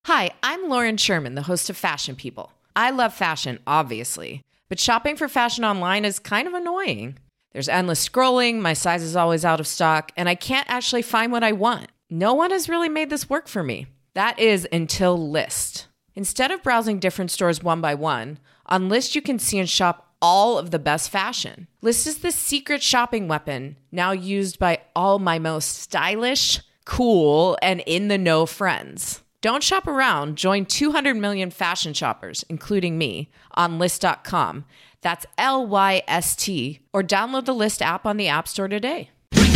Hi, I'm Lauren Sherman, the host of Fashion People. I love fashion, obviously, but shopping for fashion online is kind of annoying. There's endless scrolling, my size is always out of stock, and I can't actually find what I want. No one has really made this work for me. That is until Lyst. Instead of browsing different stores one by one, on Lyst you can see and shop all of the best fashion. Lyst is the secret shopping weapon, now used by all my most stylish, cool, and in-the-know friends. Don't shop around. Join 200 million fashion shoppers, including me, on Lyst.com. That's Lyst, or download the Lyst app on the App Store today.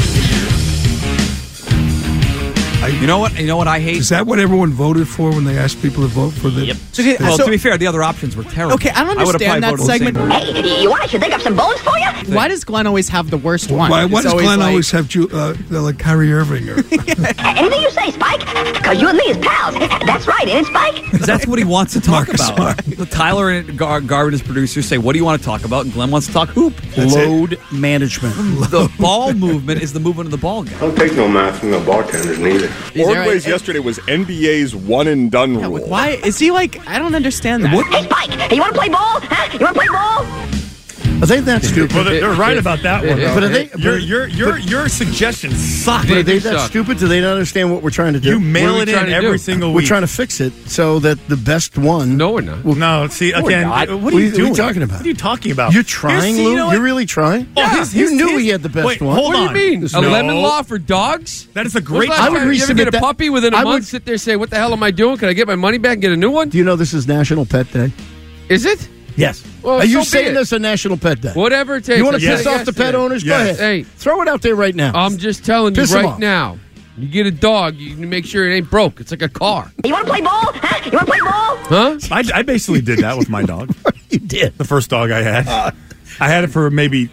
You know what I hate? Is that what everyone voted for when they asked people to vote for the... Yep. Okay, well, to be fair, the other options were terrible. Okay, I don't understand that segment. Hey, you want I should dig up some bones for you? Why does Glenn always have the worst one? Why does Glenn like... always have like Kyrie Irving? Or... Anything you say, Spike? Because you and me is pals. That's right, ain't it, Spike? Because that's what he wants to talk Marcus about. Tyler and Garvin, his producers, say, what do you want to talk about? And Glenn wants to talk hoop. Load management. The ball movement is the movement of the ball game. I don't take no math from the bartenders neither. Ordway's yesterday was NBA's one and done rule. Why is he like? I don't understand that. Hey, Spike, hey, you want to play ball? Huh? You want to play ball? I think that's stupid. Well, they're right about that one. Though. But are they, Your suggestions suck. but are they that stupid? Do they not understand what we're trying to do? You mail it in every single week. We're trying to fix it so that the best one. No, we're not. No, see, again, what are you What doing? are you talking about? What are you talking about? You're trying, Lou? You're really trying? Oh, you knew he had the best wait, one. Hold What on. do you mean? A lemon law for dogs? That is a great. I would you ever get a that- puppy within a I month, would- sit there and say, what the hell am I doing? Can I get my money back and get a new one? Do you know this is National Pet Day? Is it? Yes. Well, Are you so be saying it. this a National Pet Day? Whatever it takes. You want to I piss guess off the pet so. owners? Yes. Go ahead. Hey. Throw it out there right now. I'm just telling you Piss 'em right off. now. You get a dog, you can make sure it ain't broke. It's like a car. You want to play ball? Huh? You want to play ball? Huh? I basically did that with my dog. You did. The first dog I had. I had it for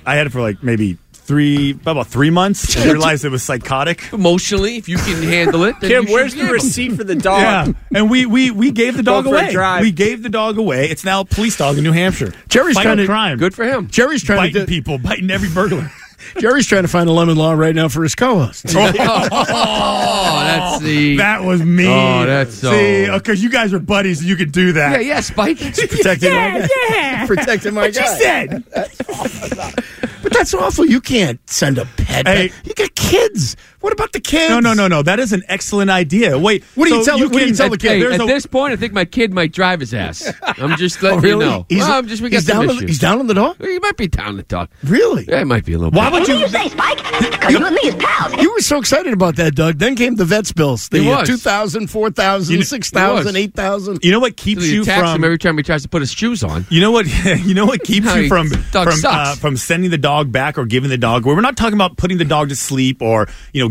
about 3 months. I realized it was psychotic. Emotionally, if you can handle it. Then Kim, you where's should the be able to. receipt for the dog? Yeah, and we gave the dog Go for a away. drive. We gave the dog away. It's now a police dog in New Hampshire. Jerry's Fighting trying to- crime. Good for him. Jerry's trying biting to people, biting every burglar. Jerry's trying to find a lemon law right now for his co-host. Oh, that's the... That was mean. Oh, that's so- See, because you guys are buddies, and you could do that. Yeah, Spike. Protecting my guy. Yeah. Protecting my What you guy. said. But that's awful. You can't send a pet. Hey. You got kids. What about the kids? No. That is an excellent idea. Wait, What do you tell the kid? Hey, There's at this point, I think my kid might drive his ass. I'm just letting you know. He's, Well, we got he's, some down issues. he's down on the dog? He might be down the dog. Really? Yeah, it might be a little Why bit. would Anything you? you say, Spike? Because you and me is pals. You were so excited about that, Doug. Then came the vets bills. The He was. 2,000, 4,000, You- 6,000, he was. 8,000. You know what So keeps he you attacks him from? every time he tries to put his shoes on. You know what? You know what keeps No, you from dog sucks. from sending the dog back or giving the dog. We're not talking about putting the dog to sleep or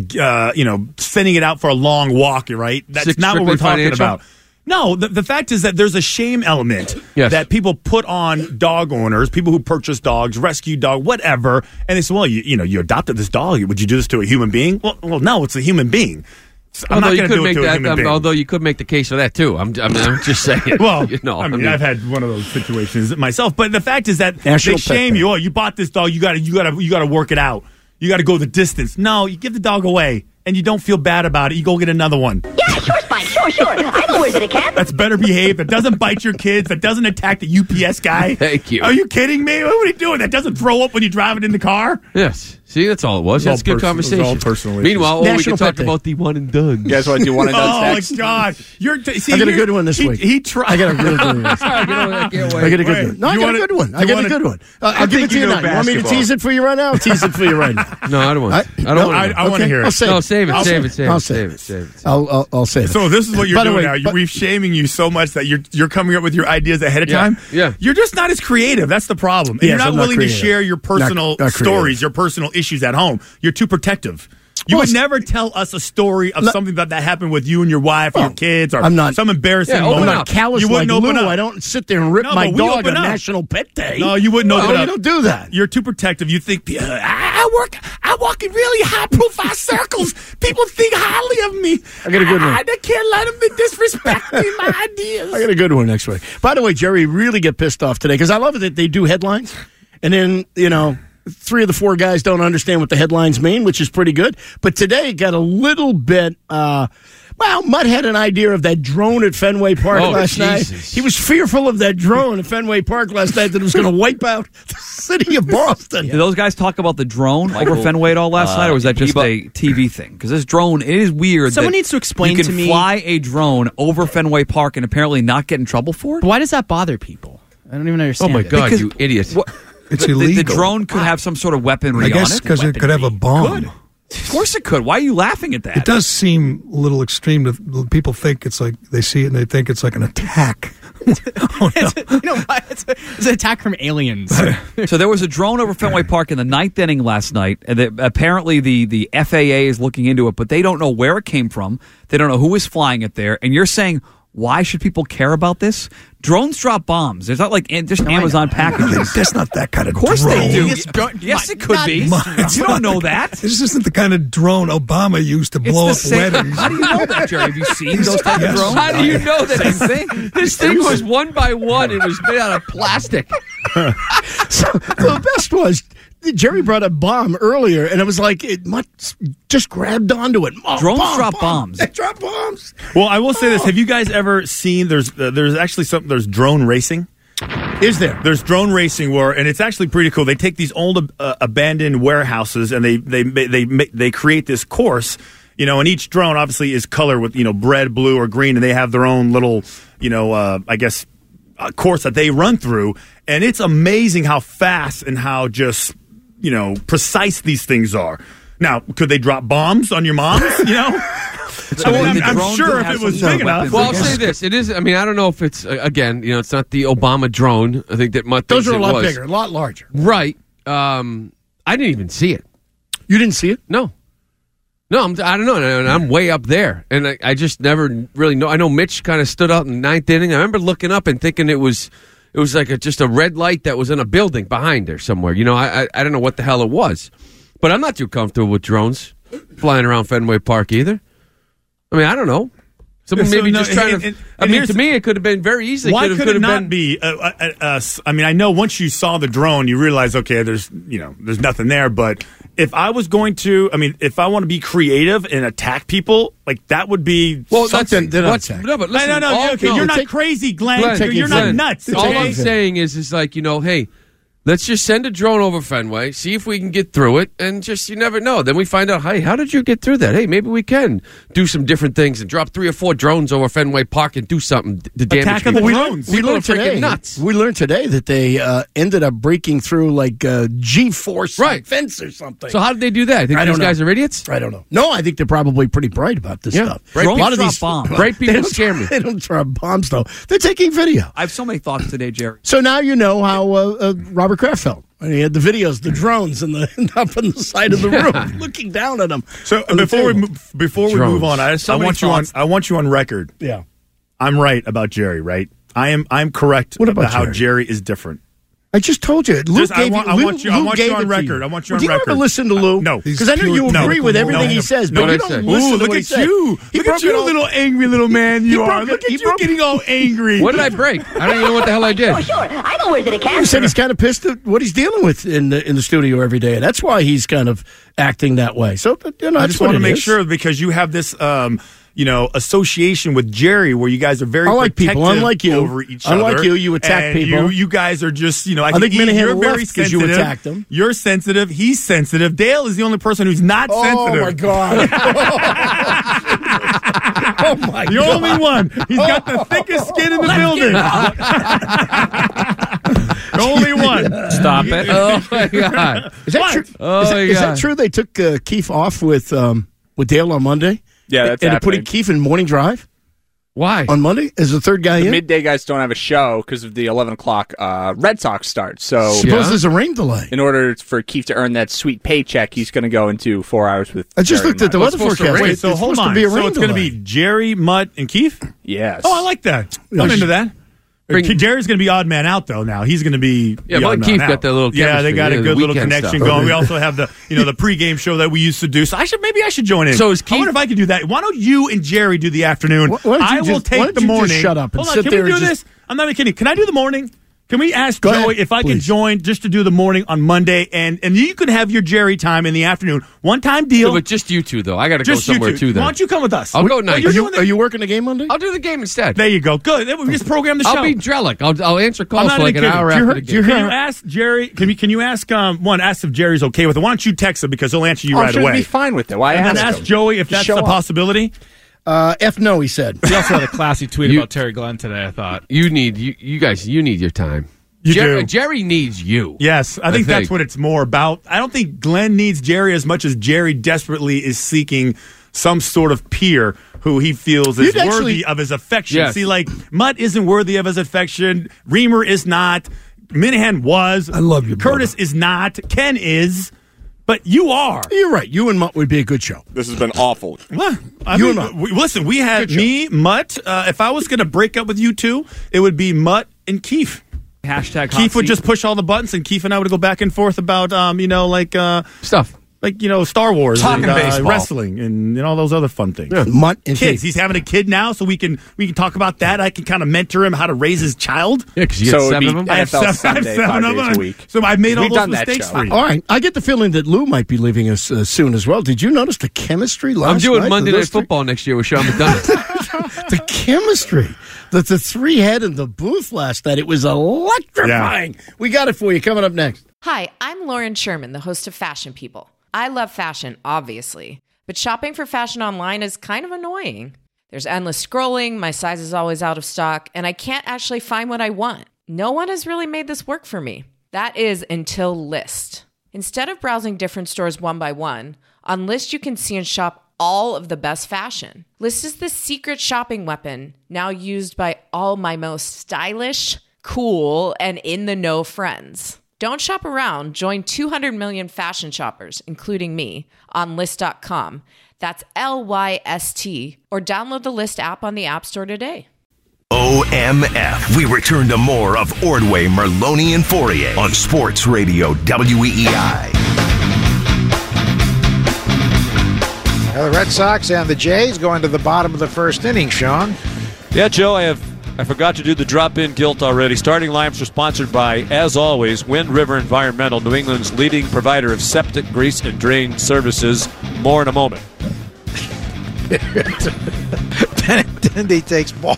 sending it out for a long walk. Right? That's not what we're Strictly talking financial? about. No, the fact is that there's a shame element Yes. that people put on dog owners, people who purchase dogs, rescue dog, whatever, and they say, well, you adopted this dog. Would you do this to a human being? Well, no, it's a human being. I'm Although not you going to could do it make to a that. human being. Although you could make the case for that too. I'm just saying. Well, I I've had one of those situations myself. But the fact is that National they shame Pet you. Oh, you bought this dog. You got to work it out. You got to go the distance. No, you give the dog away, and you don't feel bad about it. You go get another one. Yeah, sure, Spike. Sure. I know where's it, cat. That's better behaved. That doesn't bite your kids. That doesn't attack the UPS guy. Thank you. Are you kidding me? What are you doing? That doesn't throw up when you drive it in the car. Yes. See, that's all it was. It That's was good all conversation. it was all personal issues. Meanwhile, we National can talk Pet Day. about the one and done. You guys want to do one and done Oh next? my God! I got a good one this week. He tried. I got a really good one. I can't wait. I got a good Wait, one. No, I you got wanna- a good one. you I got a wanna- good one. I'll give it to you now. You want me to tease it for you right now? I'll tease it for you right now. No, I don't want. I don't no, want. I want to hear it. I'll save No, it. save it. I'll Save it. I'll Save it. I'll save it. So this is what you're By the doing way, now. We're shaming you so much that you're coming up with your ideas ahead of Yeah, time. yeah. You're just not as creative. That's the problem. And Yes, you're I'm not not willing to creative. share your personal Not creative. stories, your personal issues at home. You're too protective. You Well, would never tell us a story of something that happened with you and your wife or your kids or I'm not- some embarrassing Yeah, moment. open I'm up. not callous You like wouldn't open Lou. up. I don't sit there and rip No, my but we dog open on up. National Pet Day. No, you wouldn't open you up. don't do that. You're too protective. You think I walk in really high profile circles. People think highly of me. I got a good one. I can't let them disrespect me. My ideas. I got a good one next week. By the way, Jerry really get pissed off today because I love it that they do headlines, and then 3 of the 4 guys don't understand what the headlines mean, which is pretty good. But today got a little bit Well, Mutt had an idea of that drone at Fenway Park last night. Jesus. He was fearful of that drone at Fenway Park last night that it was going to wipe out the city of Boston. Did those guys talk about the drone over Fenway at all last night, or was that just a TV thing? Because this drone, it is weird. Someone needs to explain to to me. You can fly a drone over Fenway Park and apparently not get in trouble for it? But why does that bother people? I don't even Oh understand. my it. God, Because- you idiot! It's the illegal. drone could have some sort of weaponry I guess on it. because it could have a bomb. Could. Of course it could. Why are you laughing at that? It does seem a little extreme. To people think it's like they see it and they think it's like an attack. Oh, no. You know what? It's an attack from aliens. So there was a drone over Fenway Park in the ninth inning last night. And apparently the FAA is looking into it, but they don't know where it came from. They don't know who was flying it there. And you're saying, why should people care about this? Drones drop bombs. There's not like just Amazon packages. That's not that kind of Of course drone. they do. It's drone- Yes, it could not- be. It's You don't not- know that. This isn't the kind of drone Obama used to blow up It's the same. weddings. How do you know that, Jerry? Have you seen those type of Yes. drones? How do you know that Same thing. this thing was one by one? It was made out of plastic. So the best was Jerry brought a bomb earlier, and it was like it just grabbed onto it. Oh, Drones drop bombs. They drop bombs. Well, I will say this: have you guys ever seen? There's actually something. There's drone racing. Is there? There's drone racing and it's actually pretty cool. They take these old abandoned warehouses and they create this course. And each drone obviously is colored with red, blue, or green, and they have their own little I guess course that they run through. And it's amazing how fast and how just precise these things are. Now, could they drop bombs on your moms? I'm sure if it was big enough. Well, I'll say this: it is. I mean, I don't know if it's again. It's not the Obama drone. I think that Mutt Those thinks are a it lot was. bigger, a lot larger. Right. I didn't even see it. You didn't see it? No. I don't know. And I'm way up there, and I just never really know. I know Mitch kind of stood out in the ninth inning. I remember looking up and thinking it was like just a red light that was in a building behind there somewhere. I don't know what the hell it was, but I'm not too comfortable with drones flying around Fenway Park either. I mean, I don't know. Someone maybe just trying to. I mean, to me, it could have been very easily. Why could it not been, be? I mean, I know once you saw the drone, you realize, okay, there's nothing there. But if I was going to, if I want to be creative and attack people, like that would be something. No, but listen, okay, you're not crazy, Glenn. You're not Glenn, nuts. All okay? I'm saying is like, hey, let's just send a drone over Fenway, see if we can get through it, and just, you never know. Then we find out, hey, how did you get through that? Hey, maybe we can do some different things and drop 3 or 4 drones over Fenway Park and do something to damage Attack people. them with drones. We People learned are freaking today. nuts. We learned today that they ended up breaking through like G-force fence or something. So how did they do that? I think these guys are idiots? I don't know. No, I think they're probably pretty bright about this stuff. Bright a lot of drop these bombs. Bright people they don't- scare me. They don't drop bombs though. They're taking video. I have so many thoughts today, Jerry. So now you know how Robert Kraft felt. And he had the videos, the drones, and up on the side of the room, looking down at him. So on the before table. we move on, I many want you on record. Yeah. I'm right about Jerry, right? I'm correct What about how Jerry? Jerry is different. I just told you. Luke I gave want you, you gave on it to record. you. I want you on Do you record. ever listen to Lou? No. Because I know you No. agree with everything No. he says, No, but you what I don't say. listen to look what he at says. you. He Look at broke you, it all- little angry little man you broke are. it- Look at he you broke it. getting all angry. What did I break? I don't even know what the hell I did. Oh, sure. I know where's it a He can. said he's kind of pissed at what he's dealing with in the studio every day. That's why he's kind of acting that way. So, I that's just what want to it make is. sure because you have this, association with Jerry where you guys are very Unlike people, protective unlike you. over each other. Unlike you attack and people. You guys are just, I think Minahan you're left very 'cause you sensitive. attacked him. You're sensitive. He's sensitive. Dale is the only person who's not Oh, sensitive. my God. Oh, my The God. only one. He's got the thickest skin in the building. The only one. Stop it. Oh, my God. Is that What? true? Oh, is, that, my is that God. true? They took Keefe off with Dale on Monday? Yeah, that's and they're putting happening. Keefe in morning drive Why? on Monday as the third guy The in? midday guys don't have a show because of the 11 o'clock Red Sox start. So Suppose Yeah. there's a rain delay. in order for Keefe to earn that sweet paycheck, he's going to go into 4 hours with I just Jerry looked at the Mutt. weather supposed to forecast. rain. It's So hold supposed on. to be a So rain it's going to be delay. Jerry, Mutt, and Keith? Yes. Oh, I like that. I'm Yeah. into that. Bring- Jerry's going to be odd man out though. Now he's going to be Yeah, the Mike odd man Keefe out. got that little Yeah, they chemistry, got a the good little weekend connection stuff. going. We also have the the pregame show that we used to do. So maybe I should join in. So is I wonder Keith- if I could do that. Why don't you and Jerry do the afternoon? Why don't you I will just- why take don't the you just morning. shut up and Hold on, sit can there we do and this? just- I'm not even kidding. Can I do the morning? Can we ask Go Joey ahead, if I can please. join just to do the morning on Monday, and you can have your Jerry time in the afternoon. One-time deal. But just you two, though. I got to go Just you somewhere two. too. Then Why don't you come with us? I'll go night. Are you working the game Monday? I'll do the game instead. There you go. Good. We just program the show. I'll be Drellick. I'll answer I'm calls not for like even an kidding. hour Do you after hear- the do you game. hear- Can you ask Jerry? Can you ask ask if Jerry's okay with it? Why don't you text him because he'll answer you I'm right sure away. he'd be fine with it. Why And then ask ask him? Joey if Just that's show a up. possibility. F no, he said. He also had a classy tweet You- about Terry Glenn today, I thought. You guys need your time. You do. Jerry needs you. Yes, I think that's what it's more about. I don't think Glenn needs Jerry as much as Jerry desperately is seeking some sort of peer who he feels is You'd actually- worthy of his affection. Yes. See, like, Mutt isn't worthy of his affection. Reamer is not. Minahan was. I love you, Curtis is not. Ken is. But you are. You're right. You and Mutt would be a good show. This has been awful. What? I You mean, and Mutt. listen, we had me, Mutt. If I was going to break up with you two, it would be Mutt and Keith. Hashtag hot Keith would seat. just push all the buttons, and Keith and I would go back and forth about, Stuff. like Star Wars Talking and baseball. wrestling and all those other fun things. Mutt and Kids, Keith. he's having a kid now, so we can talk about that. I can kind of mentor him how to raise his child. Yeah, because you So get it'd 7 be- of them. I have NFL Sunday, 5 of days them. a week. So I made all We've those done that mistakes show. for you. All right. I get the feeling that Lou might be leaving us soon as well. Did you notice the chemistry last night? I'm doing Monday of Night those three? Football next year with Sean McDonough. The chemistry. The three-head in the booth last night. It was electrifying. We got it for you. Coming up next. Hi, I'm Lauren Sherman, the host of Fashion People. I love fashion, obviously, but shopping for fashion online is kind of annoying. There's endless scrolling, my size is always out of stock, and I can't actually find what I want. No one has really made this work for me. That is until List. Instead of browsing different stores one by one, on List you can see and shop all of the best fashion. List is the secret shopping weapon now used by all my most stylish, cool, and in-the-know friends. Don't shop around. Join 200 million fashion shoppers, including me, on List.com. That's LYST. Or download the List app on the App Store today. OMF. We return to more of Ordway, Merloni, and Fourier on Sports Radio WEEI. The Red Sox and the Jays going to the bottom of the first inning, Sean. Yeah, Joe, I forgot to do the drop-in guilt already. Starting lineups are sponsored by, as always, Wind River Environmental, New England's leading provider of septic, grease, and drain services. More in a moment. Benintendi takes ball.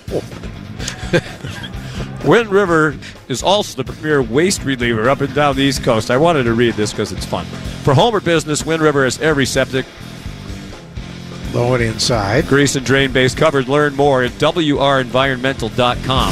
Wind River is also the premier waste reliever up and down the East Coast. I wanted to read this because it's fun. For home or business, Wind River has every septic, Low it inside. grease, and drain base covered. Learn more at WREnvironmental.com.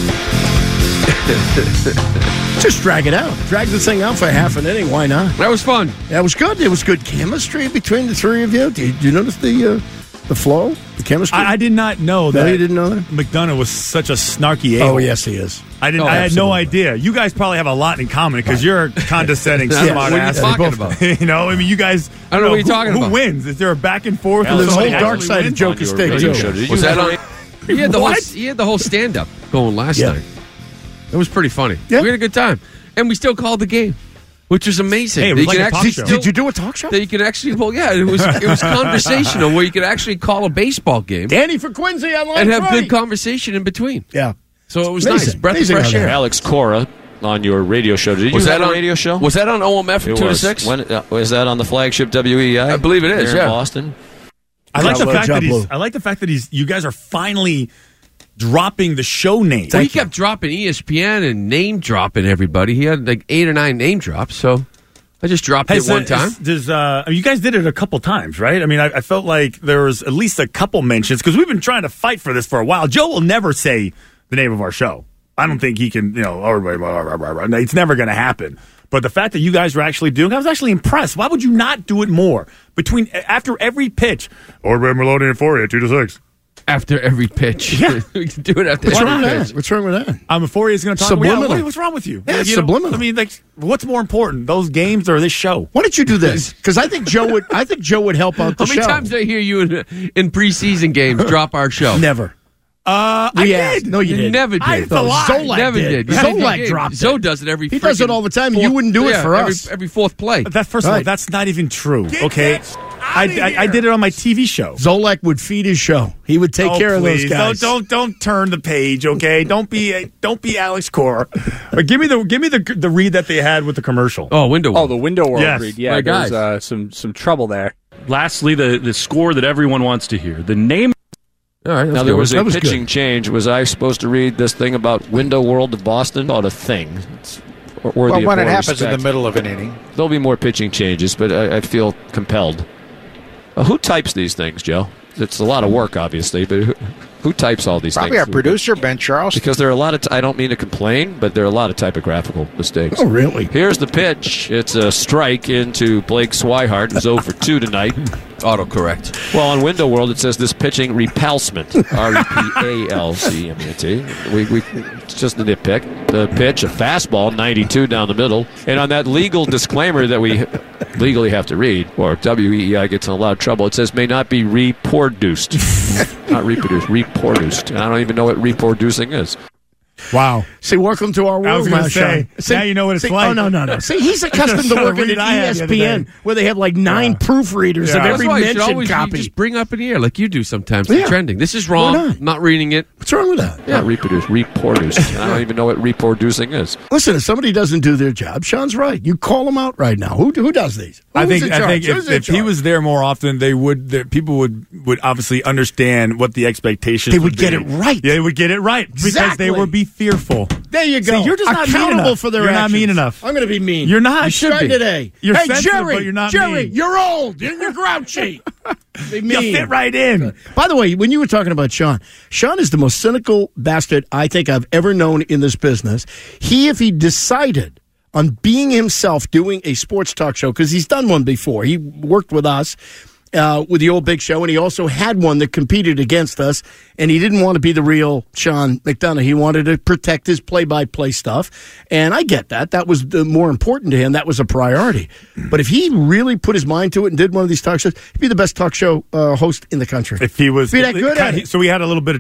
Just drag it out. Drag the thing out for half an inning. Why not? That was fun. That was good. There was good chemistry between the three of you. Did you notice the flow, the chemistry? I did not know that. No, you didn't know that? McDonough was such a snarky a-hole. Oh, yes, he is. I didn't. Oh, I had no absolutely. idea. You guys probably have a lot in common because you're condescending, Yeah, smart what are you ass. talking about? You know, I mean, you guys. I don't know what you're talking who about. Who wins? Is there a back and forth? There's a Somebody whole dark actually side of wins? Joker Steak, too. Was that on? He had the whole. What? He had the whole stand-up going last Yeah. night. It was pretty funny. Yeah. We had a good time, and we still called the game, which was amazing. Hey, it That was you like can a talk actually show. still- Did you do a talk show? That you can actually, well, yeah, it was conversational where you could actually call a baseball game Danny for Quincy on line and have three. good conversation in between. Yeah. So it was Amazing. nice, breath of Amazing fresh how that air. Alex Cora on your radio show. Did you Was have that a on radio show? Was that on OMF from It 2 to was. 6? When, was that on the flagship WEI? I believe it is, here yeah. in Boston. I like the Job, fact that Lou. he's. I like the fact that he's. You guys are finally dropping the show name. Well, he kept dropping ESPN and name dropping everybody. He had like 8 or 9 name drops, so I just dropped it one time. You guys did it a couple times, right? I mean, I felt like there was at least a couple mentions because we've been trying to fight for this for a while. Joe will never say the name of our show. I don't think he can, it's never going to happen. But the fact that you guys were actually doing it, I was actually impressed. Why would you not do it more? After every pitch, or Merloni and Fourier, 2 to 6. After every pitch. Yeah. We can do it after What's wrong every with pitch. that? What's wrong with that? Fourier is going to talk Subliminal. about what's wrong with you? Yeah, it's You know, subliminal. I mean, what's more important, those games or this show? Why don't you do this? Because I think Joe would. I think Joe would help out the How many show. times did I hear you in preseason games drop our show? Never. I did. No, you You didn't. never did. It's a lie. Zolak Never did. did. Zolak dropped it. Zoe does it every. He does it all the time. You wouldn't do it for us. Every fourth play. First of all, Right. that's not even true. Okay, I did it on my TV show. Zolak would feed his show. He would take care of those guys. Don't turn the page, okay? Don't be Alex Cora. But give me the read that they had with the commercial. Oh, Window World. Oh, the Window World Yes. read. Yeah, there's some trouble there. Lastly, the score that everyone wants to hear. The name. All right, Now, there was a pitching change. Was I supposed to read this thing about Window World of Boston? Called a thing. It's worthy Well, of when it more happens in respect. the middle of an inning. There'll be more pitching changes, but I feel compelled. Who types these things, Joe? It's a lot of work, obviously, but who types all these Probably things? our producer, Ben Charleston. Because there are a lot of, I don't mean to complain, but there are a lot of typographical mistakes. Oh, really? Here's the pitch. It's a strike into Blake Swihart, who's 0 for 2 tonight. Autocorrect. Well, on Window World, it says this pitching repulsement. R-E-P-A-L-C-M-E-N-T. It's just a nitpick. The pitch, a fastball, 92 down the middle. And on that legal disclaimer that we legally have to read, or WEEI gets in a lot of trouble, it says may not be reproduced. Not reproduced, reproduced. And I don't even know what reproducing is. Wow. See, welcome to our world. I was going now, to say, Sean. See, now you know what it's like. Oh, no. See, he's accustomed to That's the working read at I had the other ESPN, day. where they have like 9 proofreaders of Yeah. every That's why you should mention always you copy. just bring up in the air like you do sometimes. Yeah. Trending. This is Why wrong. not? Not reading it. What's wrong with that? Not reproduced, reproduced. I don't even know what reproducing is. Listen, if somebody doesn't do their job, Sean's right. You call them out right now. Who does these? I Who's think in charge? Who's in if he charge? was there more often, people would obviously understand what the expectations. They would get be. it right. Yeah, they would get it right because Exactly. they would be fearful. There you go. See, you're just not mean accountable enough. for their You're actions. not mean enough. I'm going to be mean. You're not. You should Try be today. You're hey, sensitive, Jerry, but you're not Jerry, mean. you're old and you're grouchy. Be mean. You fit right in. By the way, when you were talking about Sean is the most cynical bastard I think I've ever known in this business. If he decided on being himself doing a sports talk show, because he's done one before. He worked with us with the old Big Show, and he also had one that competed against us, and he didn't want to be the real Sean McDonough. He wanted to protect his play-by-play stuff, and I get that. That was more important to him. That was a priority. But if he really put his mind to it and did one of these talk shows, he'd be the best talk show host in the country. If he was be that good at it. So we had a little bit of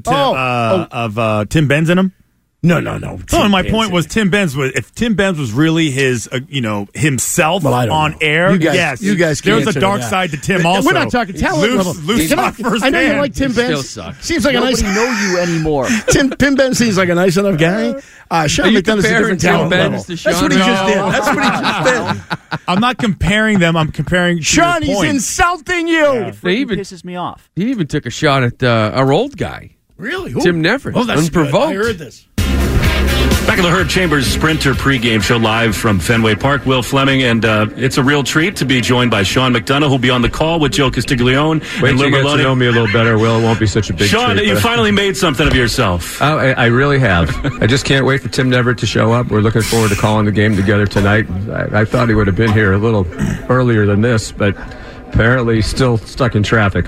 Tim Benz in him. No. So my point was Tim Benz was if Tim Benz was really his himself on air. You guys, yes, you guys. There was answer a dark that. side to Tim. Also, we're not talking talent level. Loose talk first. I know you man. like Tim Benz. Still sucks. Seems like Nobody a nice. know you anymore. Tim Benz seems like a nice enough guy. Sean Are you McDonough's a comparing different Tim talent Benz level. to Sean? That's what he just No. did. That's what he just did. I'm not comparing them. I'm comparing. to Sean, your he's point. insulting you. They even pisses me off. He even took a shot at our old guy, Really? Who? Tim Neverett. Oh, that's good. Unprovoked. I heard this. Back in the Herb Chambers Sprinter pregame show live from Fenway Park. Will Fleming, and it's a real treat to be joined by Sean McDonough, who'll be on the call with Joe Castiglione Wait and till Lou you get to Maloney. know me a little better, Will. It won't be such a big Sean, treat, you but- finally made something of yourself. I really have. I just can't wait for Tim Neverett to show up. We're looking forward to calling the game together tonight. I thought he would have been here a little earlier than this, but apparently he's still stuck in traffic.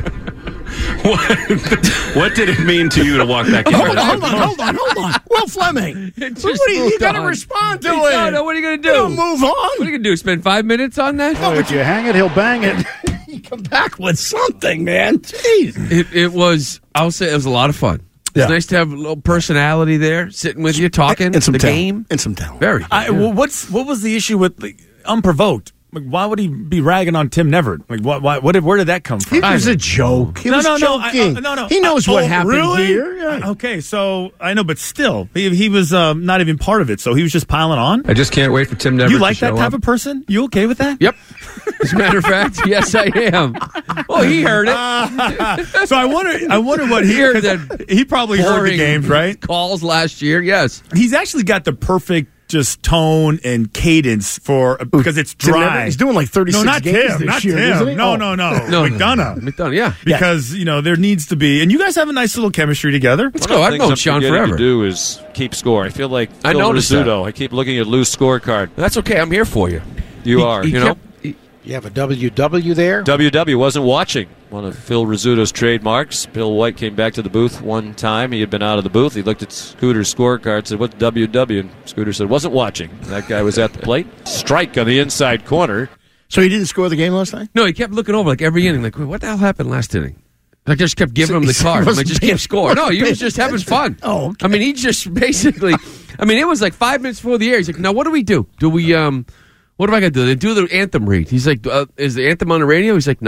What did it mean to you to walk back in? Hold on. Will Fleming. You got to respond to it. No, what are you going to do? Don't move on. What are you going to do? Spend 5 minutes on that? Oh, if you hang it, he'll bang it. You come back with something, man. Jeez. It was, I'll say, it was a lot of fun. It's Yeah. nice to have a little personality there, sitting with you, talking And some the talent. game. And some talent. Very good. Well, what was the issue with unprovoked? Like, why would he be ragging on Tim Neverett? Like, where did that come from? It was a joke. He was joking. No. He knows what happened really? here. Yeah. Okay, so I know, but still, he was not even part of it, so he was just piling on. I just can't wait for Tim Neverett You like to show that type up. of person? You okay with that? Yep. As a matter of fact, yes, I am. Well, he heard it. So I wonder what he heard 'cause that he probably heard the boring games, right? Calls last year, yes. He's actually got the perfect just tone and cadence for because it's Tim dry. Neverett, he's doing like 36 not games Tim, this not year, Tim. isn't he? No, Oh. no, No, McDonough. Yeah. Because there needs to be, and you guys have a nice little chemistry together. Let's go. I've known Sean forever. To do is keep score. I feel like I Phil noticed Rizzuto. I keep looking at Lou's scorecard. That's okay. I'm here for you. You are. He You know, kept- You have a WW there? WW wasn't watching. One of Phil Rizzuto's trademarks. Bill White came back to the booth one time. He had been out of the booth. He looked at Scooter's scorecard, said, "What's WW?" And Scooter said, "Wasn't watching." That guy was at the plate. Strike on the inside corner. So he didn't score the game last night? No, he kept looking over like every inning, like, "Wait, what the hell happened last inning?" I just kept giving him the card. I'm like, just keep scoring. No, he was just having fun. Oh, okay. I mean, he just basically, it was like 5 minutes before the air. He's like, "Now, what do we do? What do I got to do? They do the anthem read." He's like, "Is the anthem on the radio?" He's like, "No."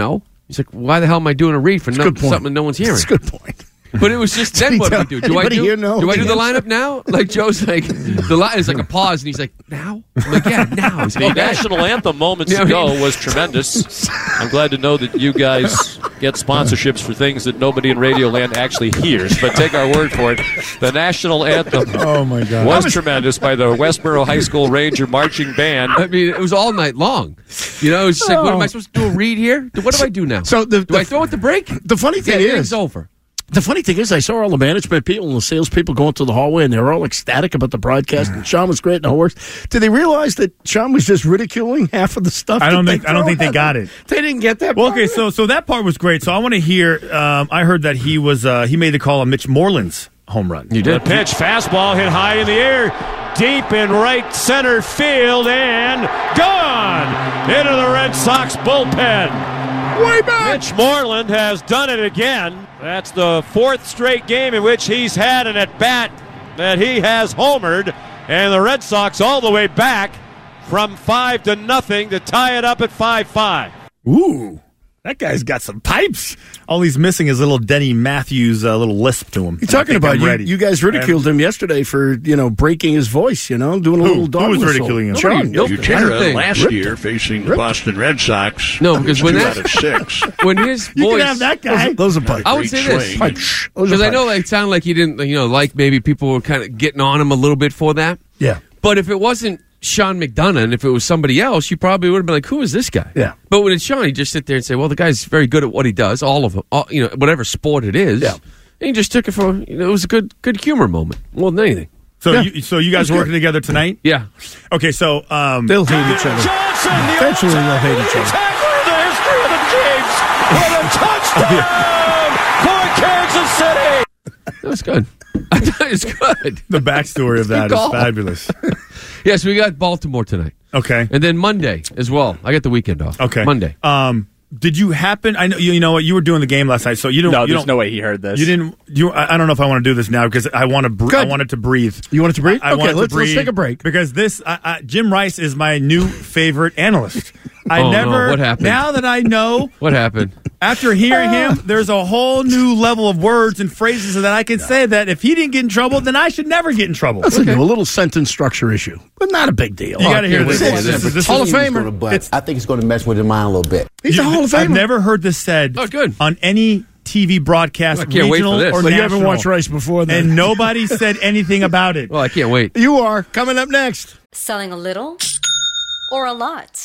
He's like, why the hell am I doing a read for something no one's hearing? That's a good point. But it was just then what do we do? Do I do the lineup now? Like Joe's like the line is like a pause, and he's like, now? I'm like, yeah, now. He's The like, national anthem moments ago was tremendous. I'm glad to know that you guys get sponsorships for things that nobody in Radioland actually hears, but take our word for it. The national anthem was tremendous by the Westboro High School Ranger Marching Band. I mean, it was all night long. You know, it's just like, what am I supposed to do? A read here? What do I do now? So do I throw it the break? The funny thing is, it's over. The funny thing is, I saw all the management people and the salespeople going through the hallway, and they were all ecstatic about the broadcast. And Sean was great and the whole works. Did they realize that Sean was just ridiculing half of the stuff? I don't think they got it. They didn't get that. Well, okay, so that part was great. So I want to hear. I heard that he made the call on Mitch Moreland's home run. You did. The pitch, fastball hit high in the air, deep in right center field, and gone into the Red Sox bullpen. Way back. Mitch Moreland has done it again. That's the fourth straight game in which he's had an at-bat that he has homered, and the Red Sox all the way back from 5-0 to tie it up at 5-5. Ooh, that guy's got some pipes. All he's missing is a little Denny Matthews little lisp to him. You're talking about you guys ridiculed him yesterday for breaking his voice, doing a little dog who was whistle. ridiculing him? Sean. Utera last year facing the Boston Red Sox. No, because when 2 out of 6. when his voice, you can have that guy. Those are pipes. I would say this because I know it sounded like he didn't, like maybe people were kind of getting on him a little bit for that. Yeah, but if it wasn't Sean McDonough, and if it was somebody else, you probably would have been like, who is this guy? Yeah. But when it's Sean, you just sit there and say, well, the guy's very good at what he does, all of them, whatever sport it is. Yeah. And he just took it for, it was a good humor moment more than anything. So you guys are working together tonight? Yeah. Okay, so they'll hate each other. Johnson, eventually they'll hate each other. Tackler in the history of the Jays with a touchdown for Kansas City. That was good. I thought it was good. The backstory of that is fabulous. Yes, we got Baltimore tonight. Okay. And then Monday as well. I got the weekend off. Okay. Monday. Did you happen? I know you know what you were doing the game last night, so you don't. No, you there's don't, no way he heard this. You didn't. I don't know if I want to do this now because I want to. I wanted to breathe. You want it to breathe? Okay, let's take a break because this Jim Rice is my new favorite analyst. What happened? Now that I know what happened. After hearing him, there's a whole new level of words and phrases that I can say that if he didn't get in trouble, then I should never get in trouble. That's a little sentence structure issue, but not a big deal. You got to hear this. This Hall of Famer. I think it's going to mess with your mind a little bit. He's a Hall of Famer. I've never heard this said on any TV broadcast, regional or national. You haven't watched Rice before then. And nobody said anything about it. Well, I can't wait. You are. Coming up next. Selling a little or a lot?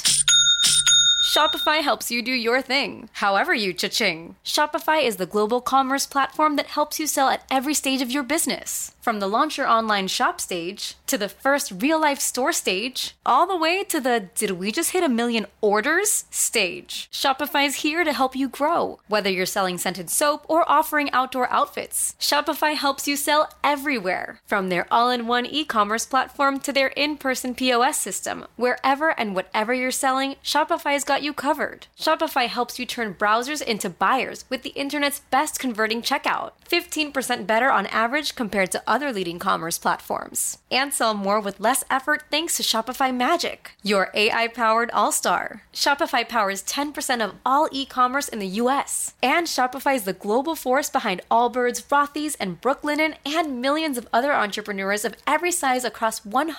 Shopify helps you do your thing, however you cha-ching. Shopify is the global commerce platform that helps you sell at every stage of your business. From the launch your online shop stage, to the first real-life store stage, all the way to the did we just hit 1 million orders stage. Shopify's here to help you grow. Whether you're selling scented soap or offering outdoor outfits, Shopify helps you sell everywhere. From their all-in-one e-commerce platform to their in-person POS system, wherever and whatever you're selling, Shopify's got you covered. Shopify helps you turn browsers into buyers with the internet's best converting checkout. 15% better on average compared to other leading commerce platforms. And sell more with less effort thanks to Shopify Magic, your AI-powered all-star. Shopify powers 10% of all e-commerce in the U.S. And Shopify is the global force behind Allbirds, Rothy's, and Brooklinen, and millions of other entrepreneurs of every size across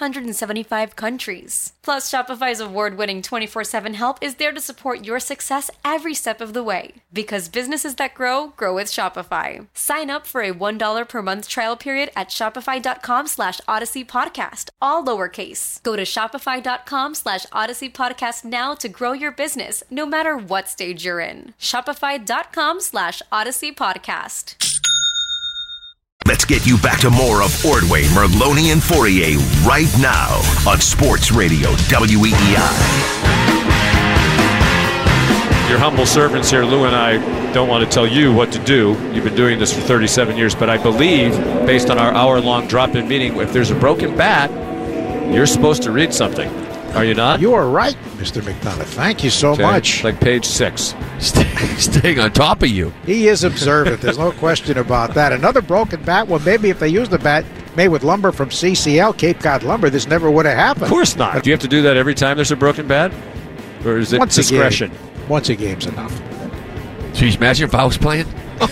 175 countries. Plus, Shopify's award-winning 24/7 help is there to support your success every step of the way. Because businesses that grow with Shopify. Sign up for a $1 per month trial period at shopify.com/Odyssey Podcast, all lowercase. Go to shopify.com/Odyssey Podcast now to grow your business, no matter what stage you're in. Shopify.com/Odyssey Podcast. Let's get you back to more of Ordway, Merloni, and Fourier right now on Sports Radio WEEI. Your humble servants here, Lou and I, don't want to tell you what to do. You've been doing this for 37 years, but I believe, based on our hour-long drop-in meeting, if there's a broken bat, you're supposed to read something. Are you not? You are right, Mr. McDonough. Thank you so much. Like page 6. Staying on top of you. He is observant. There's no question about that. Another broken bat. Well, maybe if they used the bat made with lumber from CCL, Cape Cod Lumber, this never would have happened. Of course not. Do you have to do that every time there's a broken bat? Or is it discretion? Once a game's enough. Jeez, imagine if I was playing.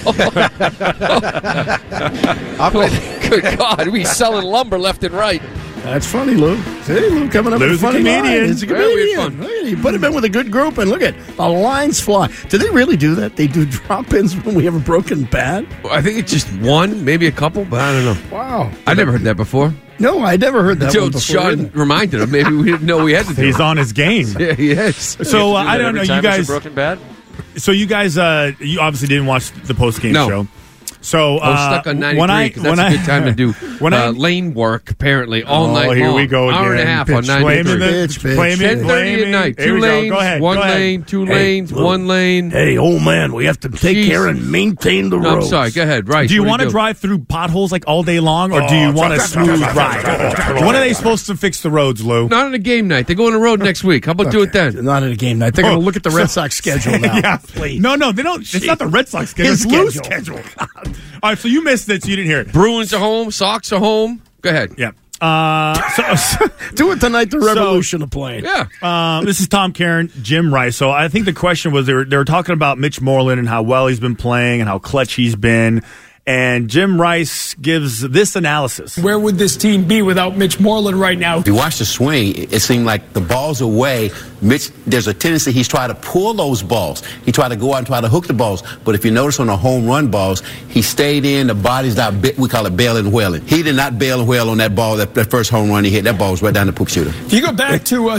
Good God, we selling lumber left and right. That's funny, Lou. See, Lou coming up with a funny line. It's a comedian. Look at, you put him in with a good group, and look at the lines fly. Do they really do that? They do drop-ins when we have a broken bat? I think it's just one, maybe a couple, but I don't know. Wow. I never heard that before. No, I never heard that Until one before. Sean reminded him. Maybe we didn't know we had to do He's it. on his game. Yeah, he is. So I don't know. You guys. Broken bat? So you guys, you obviously didn't watch the post-game No. show. So I was stuck on 93 because that's a good time to do lane work, apparently, all night long. Here we go again. Hour and a half on 93. 10:30 at night. Here 2 we go. lanes, Go ahead. one Go ahead. lane, 2 lanes, Lou. 1 lane. Hey, old man, we have to take care and maintain the No, roads. I'm sorry. Go ahead. Right. Do you What want to do? drive through potholes like all day long, or do you want a smooth ride? When are they supposed to fix the roads, Lou? Not on a game night. They go on the road next week. How about do it then? Not at a game night. They're going to look at the Red Sox schedule now. Yeah, please. No, they don't. It's not the Red Sox schedule. His It's Lou's schedule. All right, so you missed it, so you didn't hear it. Bruins are home. Sox are home. Go ahead. Yeah. Do it tonight, the revolution of playing. Yeah. This is Tom Karen, Jim Rice. So I think the question was they were talking about Mitch Moreland and how well he's been playing and how clutch he's been. And Jim Rice gives this analysis. Where would this team be without Mitch Moreland right now? If you watch the swing, it seemed like the ball's away. Mitch, there's a tendency he's trying to pull those balls. He tried to go out and try to hook the balls. But if you notice on the home run balls, he stayed in. The body's not, we call it bail and whaling. He did not bail and whale on that ball, that first home run he hit. That ball was right down the poop shooter. If you go back to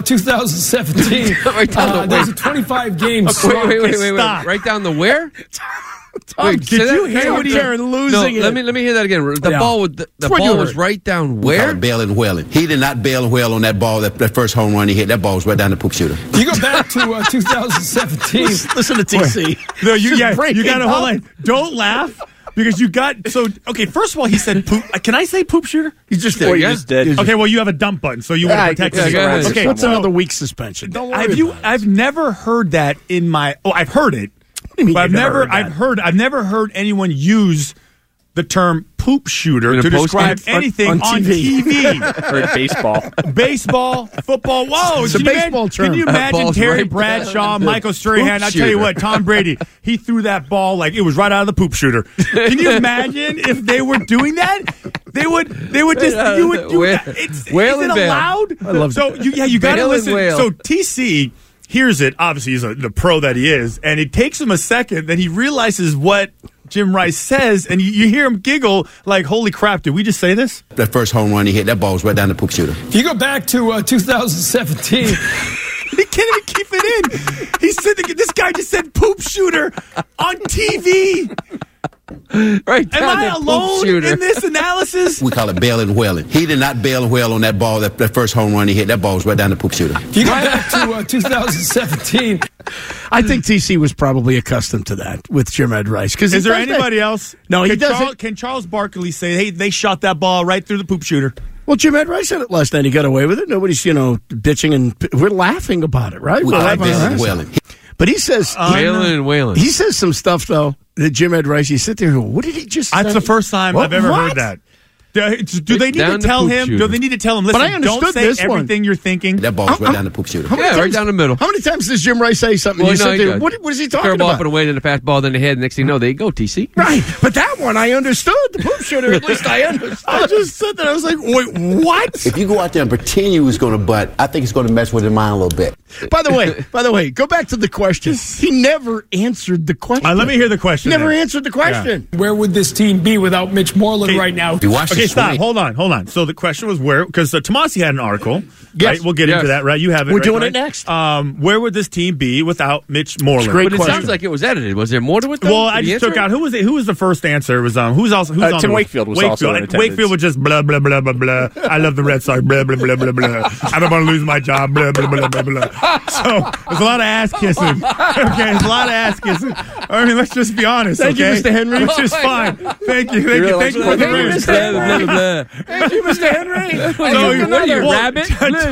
2017, there's a 25 game Wait. Right down the where? Tom, Wait, did you hear Karen losing it? Let me hear that again. The ball was right down We call where? it bail and whaling. He did not bail and whale on that ball, that first home run he hit. That ball was right down the poop shooter. If you go back to 2017, listen to TC. No, you got to hold on. Don't laugh. Because you got okay. First of all, he said poop. Can I say poop shooter? You just did. Well, you just did. Okay, well, you have a dump button, so you want to protect yourself. Okay, what's another week suspension? Don't worry. I've never heard that in my. Oh, I've heard it. What do you mean But you've I've never heard anyone use the term poop shooter to describe anything on TV. Or baseball. Baseball, football. Whoa, It's a baseball term. Can you imagine ball's Terry right Bradshaw, down Michael Strahan? poop I tell you shooter. what, Tom Brady, he threw that ball like it was right out of the poop shooter. Can you imagine if they were doing that? They would just you would do that. Is it allowed? I love so you got to Whale and listen. whale. So TC hears it. Obviously, he's the pro that he is, and it takes him a second. Then he realizes what Jim Rice says, and you hear him giggle like, "Holy crap! Did we just say this?" That first home run he hit. That ball was right down the poop shooter. if you go back to 2017, He can't even keep it in. He said this guy just said poop shooter on TV. Right Am down I the poop alone shooter. in this analysis? We call it bail and whaling. He did not bail and whale on that ball, that first home run he hit. That ball was right down the poop shooter. if you go back to 2017, I think TC was probably accustomed to that with Jim Ed Rice. Is there anybody else? No, he can doesn't. Can Charles Barkley say, "Hey, they shot that ball right through the poop shooter"? Well, Jim Ed Rice said it last night. He got away with it. Nobody's, bitching, and we're laughing about it, right? We We're call it laughing bail our and ass whaling. off. But he says, Whalen and Whalen. he says some stuff, though, that Jim Ed Rice, you sit there and go, what did he just say? That's the first time I've ever heard that. Do they need Down to the tell poop him? shooter. Do they need to tell him? Listen, But I understood don't say this one. everything you're thinking. That ball was right down the poop shooter. many Yeah, right times- down the middle. How many times does Jim Rice say something? You sit there, what is he talking Curveball about? up and away, then a fastball, then the head. Next thing you know, there you go, TC. Right, but that one I understood. The poop shooter, at least I understood. I just said that. I was like, wait, what? If you go out there and pretend you was going to butt, I think it's going to mess with your mind a little bit. By the way, go back to the question. He never answered the question. Let me hear the question. He never then. answered the question. where would this team be without Mitch Moreland right now? If you watch Okay, the stop. swing, Hold on. So the question was where, because Tomasi had an article. Yes. Right? We'll get into that, right? You have it. We're right, doing right? it next. Where would this team be without Mitch Moreland? Great But it question. sounds like it was edited. Was there more to it, though? Well, I Did he just took answer out it? who was the first answer? It was who's on Tim the- Wakefield was also in attendance. Wakefield was just blah blah blah blah blah. I love the Red Sox. Blah blah blah blah blah. I don't want to lose my job. Blah blah blah blah blah. So there's a lot of ass kissing. Okay, there's a lot of ass kissing. I mean, let's just be honest. Thank you, okay? Mr. Henry. Which is fine. Thank you really for the like room. Thank you, Mr. Henry. What are you, rabbit?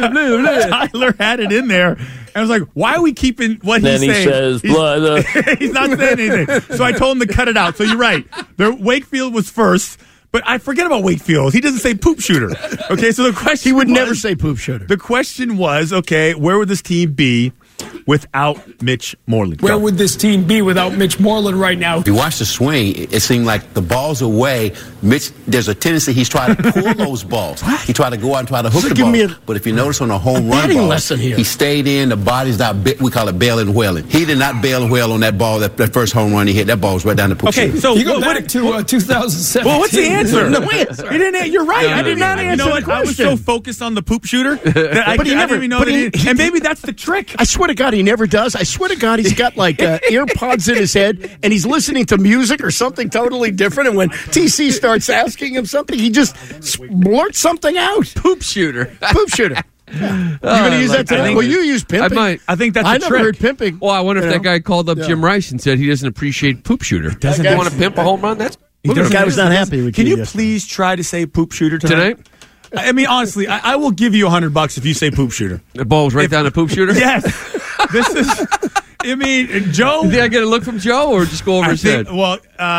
Tyler had it in there. And I was like, why are we keeping what Then he's he saying? says, blood. He's not saying anything. So I told him to cut it out. So you're right. Wakefield was first, but I forget about Wakefield. He doesn't say poop shooter. Okay, so the question He would was, never say poop shooter. The question was, okay, where would this team be without Mitch Moreland? Where would this team be without Mitch Moreland right now? If you watch the swing, it seemed like the ball's away. Mitch, there's a tendency he's trying to pull those balls. He tried to go out and try to hook the ball. But if you notice on a home run ball, he stayed in. The body's not, we call it bail and whaling. He did not bail and whale on that ball, that first home run he hit. That ball was right down the poop. Okay, so you go back to 2017. Well, what's the answer? No answer. He didn't. You're right. I did not answer. You know what? I was so focused on the poop shooter that I didn't even know that he, and maybe that's the trick. I swear to God, he never does. I swear to God, he's got like earpods in his head, and he's listening to music or something totally different. And when TC starts asking him something, he just blurts something out. Poop shooter. Poop shooter. Yeah. You're going to use that today? Well, you use pimping. I might. I think that's I a never trick. heard pimping. Well, I wonder if that guy called up Jim Rice and said he doesn't appreciate poop shooter. Doesn't guy- want to pimp a home run? That's The guy was not happy with Can you yesterday. please try to say poop shooter tonight? Tonight? I mean, honestly, I will give you $100 if you say poop shooter. The ball was right down the poop shooter? Yes. This is. I mean, Joe. Did I get a look from Joe or just go over his head? Well,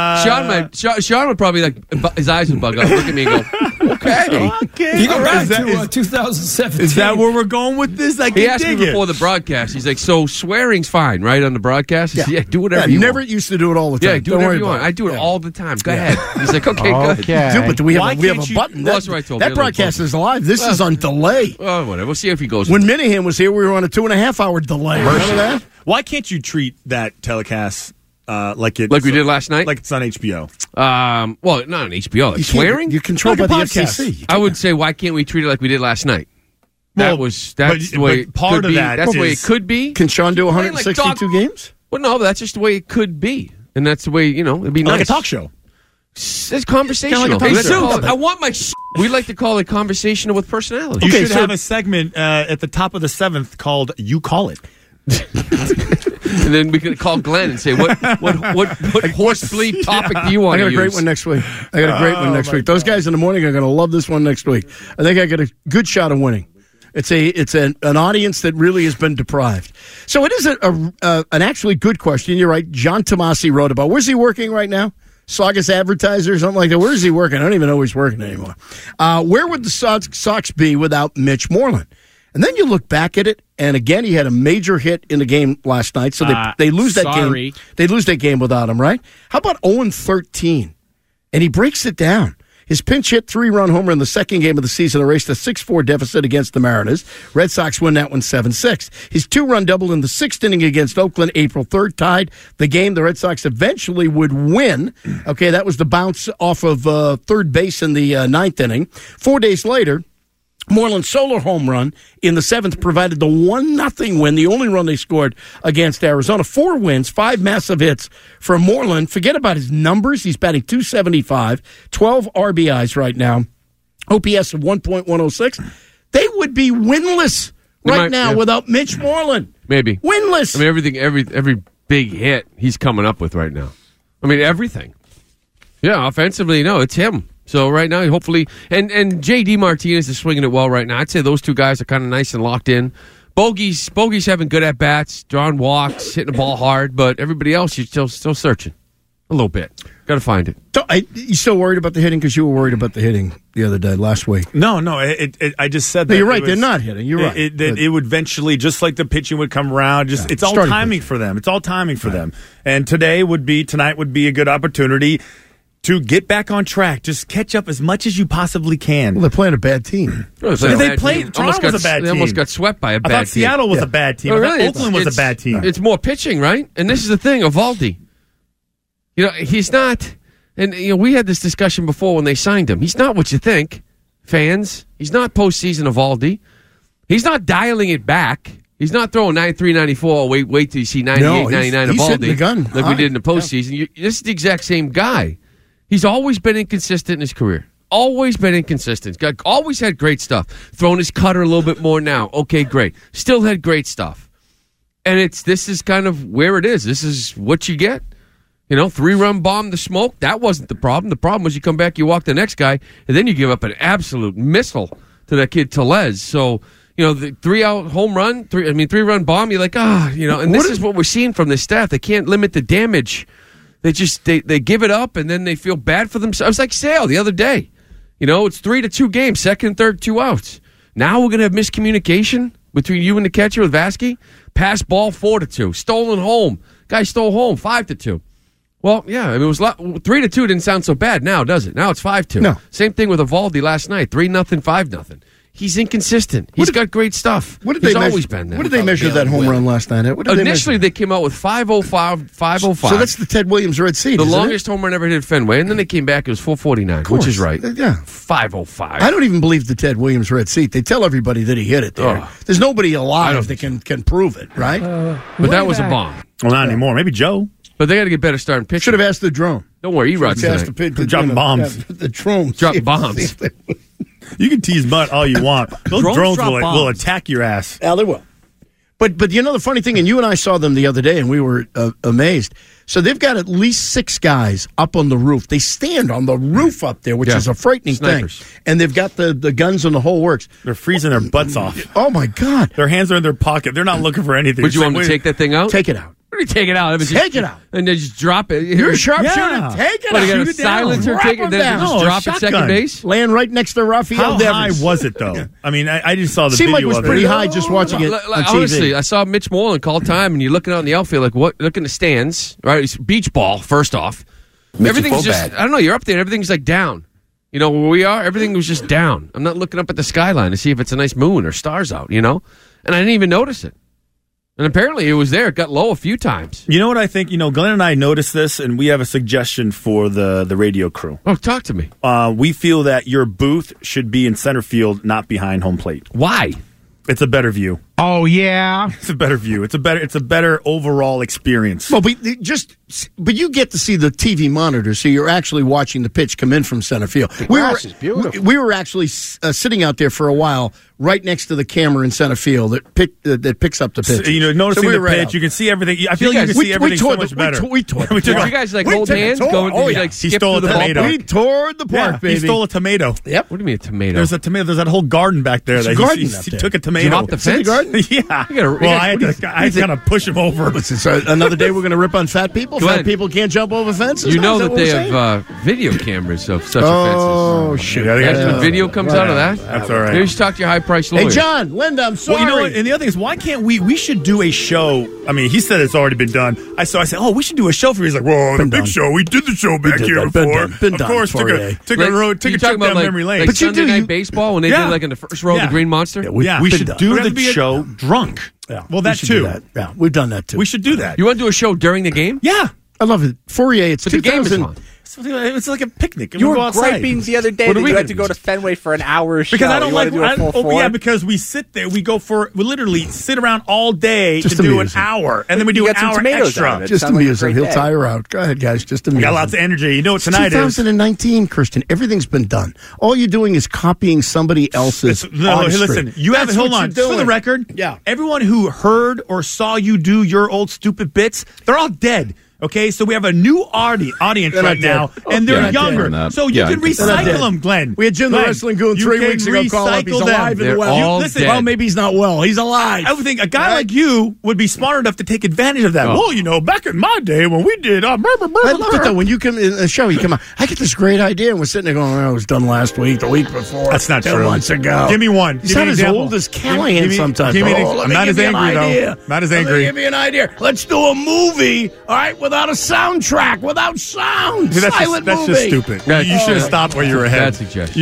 Sean would probably his eyes would bug up, look at me and go, okay. You go back to 2017. Is that where we're going with this? I He asked me dig it. before the broadcast. He's like, so swearing's fine, right, on the broadcast? I said, yeah, do whatever you never want. used to do it all the time. Yeah, do Don't whatever worry you want. about it. I do it Yeah. all the time. Go ahead. He's like, okay, good. Dude, but we have Why a can't button. Well, that's what I told you, That a little broadcast button. is live. This is on delay. Oh, whatever. We'll see if he goes. When Minahan was here, we were on a 2.5-hour delay. Remember that? Why can't you treat that telecast like we did last night? Like it's on HBO. Well, not on HBO. Like You can't- swearing? You're controlled Like by a the podcast. FCC. I would say, why can't we treat it like we did last night? Well, That's but the way part it could of be. that That's the way it is- could be. Can Sean do Like 162 games? Well, no, but that's just the way it could be, and that's the way it'd be Like nice. a talk show. It's conversational. Kinda like a We like to talk call show. it- I want my. We like to call it conversational with personality. You Okay, should so- have a segment at the top of the 7th called "You Call It." And then we could call Glenn and say, what horse bleep topic do you want I to got a great use? one next week. I got a great one next week. Those guys in the morning are going to love this one next week. I think I got a good shot of winning. It's an audience that really has been deprived. So it is an actually good question. You're right. John Tomasi wrote about, where's he working right now? Saugus Advertiser or something like that. Where's he working? I don't even know where he's working anymore. Where would the Sox be without Mitch Moreland? And then you look back at it, and again, he had a major hit in the game last night, so they lose that game. They lose that game without him, right? How about 0-13? And he breaks it down. His pinch hit 3-run homer in the second game of the season erased a 6-4 deficit against the Mariners. Red Sox win that one 7-6. His 2-run double in the sixth inning against Oakland April 3rd tied the game. The Red Sox eventually would win. Okay, that was the bounce off of third base in the ninth inning. 4 days later, Moreland's solo home run in the seventh provided the 1-0 win, the only run they scored against Arizona. 4 wins, 5 massive hits for Moreland. Forget about his numbers. He's batting .275, 12 RBIs right now, OPS of 1.106. They would be winless right now without Mitch Moreland. Maybe. Winless. I mean, every big hit he's coming up with right now. I mean, everything. Yeah, offensively, no, it's him. So right now, hopefully, and J.D. Martinez is swinging it well right now. I'd say those two guys are kind of nice and locked in. Bogey's having good at bats, drawing walks, hitting the ball hard, but everybody else, you're still searching a little bit. Got to find it. So, you still worried about the hitting because you were worried about the hitting the other day, last week? No. I just said that. You're right. They're not hitting. You're right. It would eventually, just like the pitching would come around. It's all timing for them. It's all timing for them. And tonight would be a good opportunity to get back on track. Just catch up as much as you possibly can. Well, they're playing a bad team. They played. Toronto was a bad team. They almost got swept by a bad team. I thought Seattle was a bad team. Oh, I really? thought Oakland was a bad team. It's more pitching, right? And this is the thing, Eovaldi. He's not. And we had this discussion before when they signed him. He's not what you think, fans. He's not postseason Eovaldi. He's not dialing it back. He's not throwing 93, 94. Wait till you see 98, 99 he's hitting the Eovaldi gun like we did in the postseason. This is the exact same guy. He's always been inconsistent in his career. Always been inconsistent. Always had great stuff. Thrown his cutter a little bit more now. Okay, great. Still had great stuff. And this is kind of where it is. This is what you get. 3-run bomb the smoke. That wasn't the problem. The problem was you come back, you walk the next guy, and then you give up an absolute missile to that kid Tellez. So, the 3-out home run, 3-run bomb, you're like, and this is what we're seeing from this staff. They can't limit the damage. They just they give it up and then they feel bad for themselves. Like Sale the other day. It's 3-2 games, second and third, 2 outs. Now we're gonna have miscommunication. between you and the catcher with Vasky. Pass ball 4-2. Stolen home. Guy stole home 5-2. Well, yeah, I mean, it was 3-2 didn't sound so bad now, does it? Now it's 5-2. No. Same thing with Evaldi last night. 3-0, 5-0. He's inconsistent. He's got great stuff. He's always been there. What did they measure that home run last night at? Initially, they came out with 505, 505. So that's the Ted Williams red seat, the isn't longest home run ever hit at Fenway. And then they came back, it was 449, which is right. Yeah. 505. I don't even believe the Ted Williams red seat. They tell everybody that he hit it there. There's nobody alive that can prove it, right? But that was a bomb. Well, not anymore. Maybe Joe. But they got to get better starting pitching. Should have asked the drone. Don't worry, Erod's dropping bombs. The drone. Drop bombs. You can tease Mutt all you want. Those drones will attack your ass. Yeah, they will. But you know the funny thing, and you and I saw them the other day, and we were amazed. So they've got at least 6 guys up on the roof. They stand on the roof up there, which is a frightening thing. And they've got the guns and the whole works. They're freezing their butts off. Oh, my God. Their hands are in their pocket. They're not looking for anything. Would you want them to take that thing out? Take it out. What do you take it out? Take it out. And then just drop it. You're a sharpshooter. Take it out. You got a Shoot it silencer, down. take it, then just drop it second base? Laying right next to Rafael How high Devers. was it, though? I mean, I just saw the Seemed video like it was of pretty it. high just watching it on TV. Honestly, I saw Mitch Moreland call time, and you're looking out in the outfield, like, what? Look in the stands, right? It's beach ball, first off. Everything's just, I don't know, you're up there, and everything's like down. You know, where we are, everything was just down. I'm not looking up at the skyline to see if it's a nice moon or stars out, you know? And I didn't even notice it. And apparently it was there. It got low a few times. You know what I think? You know, Glenn and I noticed this, and we have a suggestion for the radio crew. Oh, talk to me. We feel that your booth should be in center field, not behind home plate. Why? It's a better view. Oh, yeah. It's a better view. It's a better overall experience. Well, but you get to see the TV monitor, so you're actually watching the pitch come in from center field. The grass is beautiful. We were actually sitting out there for a while, right next to the camera in center field that picks up the pitch. So, you know, noticing the pitch, out. you can see everything. I feel like you can see everything so much better. We toured. Did you guys like hold hands? Like he stole a tomato. We toured the park, baby. He stole a tomato. Yep. What do you mean a tomato? There's a tomato. There's that whole garden back there. He took a tomato. Drop the fence? Yeah. I had to kind of push him over. Listen, so another day we're going to rip on fat people? Glenn, fat people can't jump over fences? You know that they have video cameras of such offenses. Oh, shoot. The video comes out of that? That's all right. Maybe you should talk to your high-priced lawyer. Hey, John, Linda, I'm sorry. Well, you know what? And the other thing is, why can't we should do a show. I mean, he said it's already been done. I said, oh, we should do a show for you. He's like, whoa, the big show. We did the show back here before. Of course, took a trip down memory lane. But Sunday Night Baseball when they did like in the first row of the Green Monster? We should do the show drunk. Yeah. Well, that too. Yeah, we've done that too. We should do that. You want to do a show during the game? Yeah. I love it. Fourier, it's 2000. It's like a picnic. You were go outside. griping the other day that you had to go to Fenway for an hour show. Because I don't you like do a full four? Yeah, because we sit there. We literally sit around all day to do an hour, and then we do an hour extra. Just amusing. He'll tire out. Go ahead, guys. Just amusing. We got lots of energy. You know what tonight is? 2019, Christian. Everything's been done. All you're doing is copying somebody else's. Listen. You have hold on. For the record, yeah. Everyone who heard or saw you do your old stupid bits, they're all dead. Okay, so we have a new audience right now, and they're younger. So you can recycle them, Glenn. We had Jim the Wrestling Goon 3 weeks ago call up. He's alive and well. Well, maybe he's not well. He's alive. I would think a guy like you would be smart enough to take advantage of that. Well, you know, back in my day when we did... I love it, though. When you come in the show, you come out, I get this great idea, and we're sitting there going, it was done last week, the week before. That's not 10 true. months ago. Give me one. He's not as old as Callahan sometimes. I'm not as angry, though. Not as angry. Give me an idea. Let's do a movie, all right, without a soundtrack, without sound. That's Silent just movie. stupid. You should have stopped where you were ahead. Bad suggestion.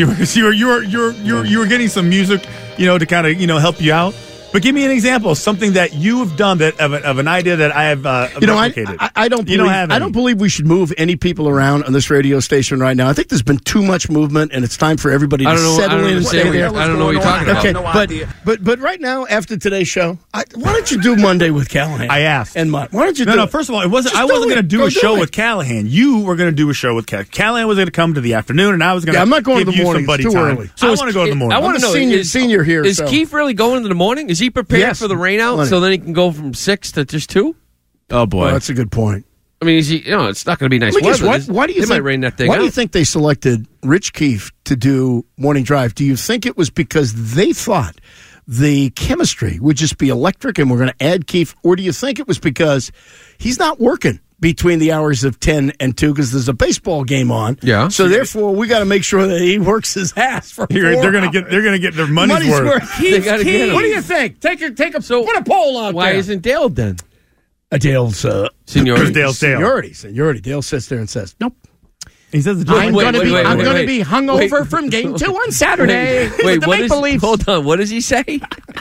You were getting some music, to kind of help you out. But give me an example, something that you have done that of an idea that I have replicated. I don't believe, I don't believe we should move any people around on this radio station right now. I think there's been too much movement, and it's time for everybody to settle in and stay there. I don't know what you're talking about. Okay, but right now, after today's show, why don't you do Monday with Callahan? I asked. And Mutt. Why don't you do No, first of all, I wasn't going to do a show with Callahan. You were going to do a show with Callahan. Callahan was going to come to the afternoon, and I was going to I'm not going give to the morning. Some buddy it's too time. early. So I want to go in the morning. I want to know, senior here. Is Keith really going in the morning? Is he prepared for the rain out so then he can go from 6 to just 2? Oh, boy. Well, that's a good point. I mean, it's not going to be nice weather. Why do you think, might rain that thing Why out. do you think they selected Rich Keefe to do Morning Drive? Do you think it was because they thought the chemistry would just be electric and we're going to add Keefe? Or do you think it was because he's not working between the hours of 10 and 2 because there's a baseball game on. Yeah. So therefore, we got to make sure that he works his ass for 4 They're going hours. to get their money's worth. They gotta get him. What do you think? Take a put a poll out Why there. isn't Dale then? Dale's Seniority. Dale's Dale. Seniority. Dale sits there and says, "Nope." He says, I'm going to be wait. hungover from game 2 on Saturday. Wait, hold on. What does he say?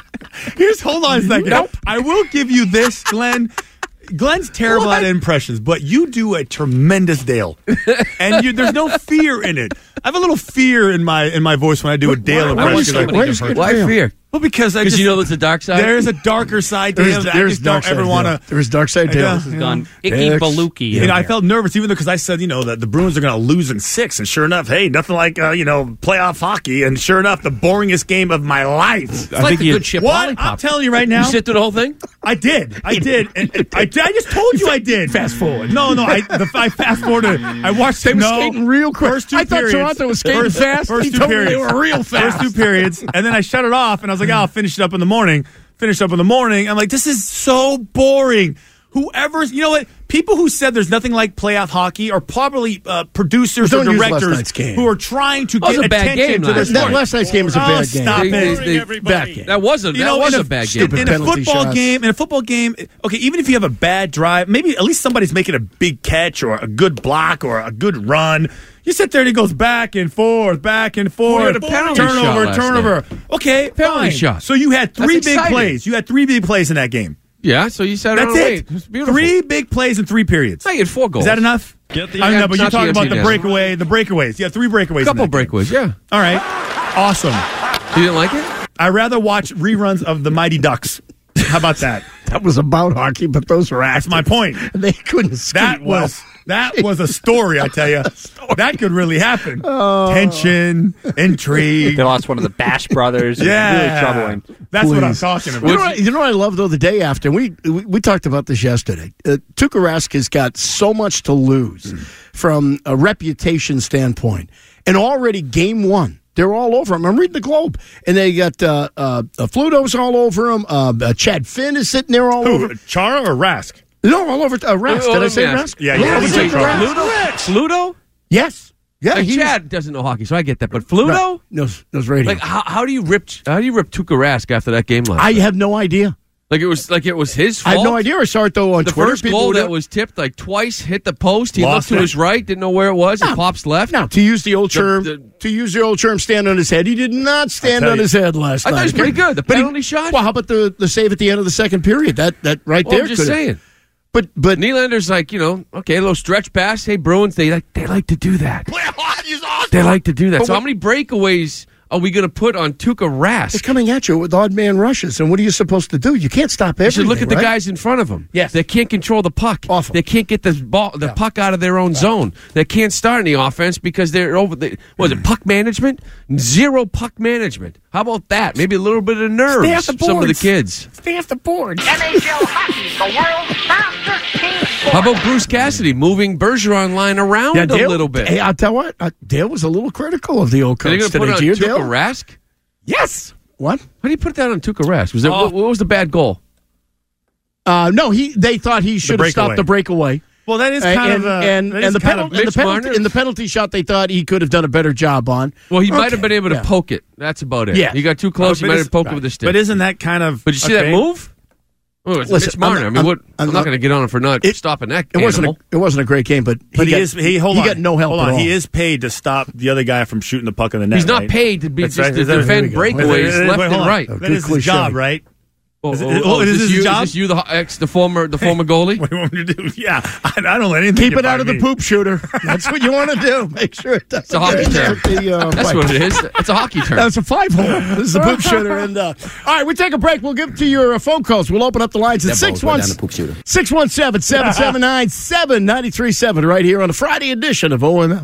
Hold on a second. Nope. I will give you this, Glenn. Glenn's terrible at impressions, but you do a tremendous Dale, and there's no fear in it. I have a little fear in my voice when I do a Dale impression. Why fear? Well, because you know there's a dark side. There's a darker side to him that I just don't ever want to. There's dark side Dale. This has gone icky baluki. I felt nervous even because I said, that the Bruins are going to lose in 6, and sure enough, hey, nothing like playoff hockey, and sure enough, the boringest game of my life. It's like the good chip What? lollipop. I'm telling you right now. You sit through the whole thing? I did. And I just told you I did. Fast forward. No, I fast forwarded. I watched. They were skating real quick. First 2 I thought periods. Toronto was skating fast. First He 2 told me periods. they were real fast. First 2 periods, and then I shut it off, and I was like, I'll finish it up in the morning. I'm like, this is so boring. Whoever's, you know what? People who said there's nothing like playoff hockey are probably producers or directors who are trying to get attention to this sport. Last night's game was a bad game. Stop it. Bad game. That was a bad game. In a football game, okay, even if you have a bad drive, maybe at least somebody's making a big catch or a good block or a good run. You sit there and it goes back and forth. had a penalty shot turnover. Okay, penalty fine. shot. So you had 3 That's big exciting. plays. You had 3 big plays in that game. Yeah, so you said That's it. It was beautiful. 3 big plays in 3 periods. I get 4 goals. Is that enough? I know, but you're talking about the breakaway. breakaways. You have 3 breakaways. A couple breakaways, yeah. All right. Awesome. You didn't like it? I'd rather watch reruns of the Mighty Ducks. How about that? That was about hockey, but those were actors. That's my point. They couldn't skate That was a story, I tell you. That could really happen. Tension, intrigue. They lost one of the Bash brothers. Yeah. Really troubling. That's what I'm talking about. You know what I love, though, the day after? We talked about this yesterday. Tuukka Rask has got so much to lose from a reputation standpoint. And already game 1, they're all over him. I'm reading the Globe. And they got Fluto's all over him. Chad Finn is sitting there all over him. Chara or Rask? No, all over Rask. Did I say Rask? Yeah, Fluto? Yes. Yeah, like Chad doesn't know hockey, so I get that. But Fluto knows radio. Like how do you rip Tuukka Rask after that game last I night? have no idea. Like it was his fault. I have no idea. I saw it though on the Twitter. first goal that was tipped like twice hit the post. He Lost looked to it. his right, didn't know where it was. It pops left. Now, to use the old term, stand on his head. He did not stand on his head last night. I thought he was pretty good. The penalty shot. Well, how about the save at the end of the second period? That right there. I'm just saying. But Nylander's like, okay, a little stretch pass. Hey, Bruins, they like to do that. They like to do that. But So how many breakaways are we going to put on Tuukka Rask? They're coming at you with odd man rushes, and what are you supposed to do? You can't stop everything. You should look at the right? guys in front of them. Yes. They can't control the puck. Awful. They can't get the puck out of their own zone. They can't start any offense because they're over. Was it puck management? Zero puck management. How about that? Maybe a little bit of nerves. Stay off the Some of the boards. kids. Stay off the board. NHL hockey, the world's fastest team sport. How about Bruce Cassidy moving Bergeron line around a little bit? Hey, I'll tell what. Dale was a little critical of the old Are they coach going to put today. it on Do you, Tuukka Dale? Rask? Yes. What? How do you put that on Tuukka Rask? Was there, what was the bad goal? No, they thought he should have stopped the breakaway. Well, that is kind of the penalty shot they thought he could have done a better job on. Well, he might have been able to poke it. That's about it. Yeah. He got too close. He might have poked it with a stick. But isn't that kind of? But you see that move? Oh, it's Mitch Marner. I'm not going to get on him for not stopping that. It wasn't a great game, but he got no help. Hold on, at all. he is paid to stop the other guy from shooting the puck in the net. He's not right? paid to be That's just right. to defend breakaways left and right. That is his job, right? Is this his job? Is this you, the former goalie? What do you want me to do? Yeah, I don't let anything keep it out of the poop shooter. That's what you want to do. Make sure it doesn't. It's a hockey term. That's what it is. It's a hockey term. That's a 5-hole. This is a poop shooter. And all right, we take a break. We'll give to your phone calls. We'll open up the lines at 617-779-7937 right here on the Friday edition of OMF.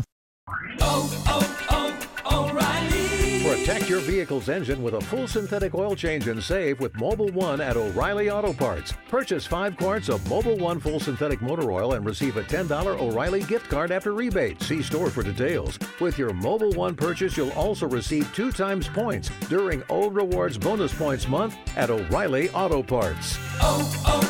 Protect your vehicle's engine with a full synthetic oil change and save with Mobil 1 at O'Reilly Auto Parts. Purchase 5 quarts of Mobil 1 full synthetic motor oil and receive a $10 O'Reilly gift card after rebate. See store for details. With your Mobil 1 purchase, you'll also receive 2 times points during O Rewards Bonus Points Month at O'Reilly Auto Parts.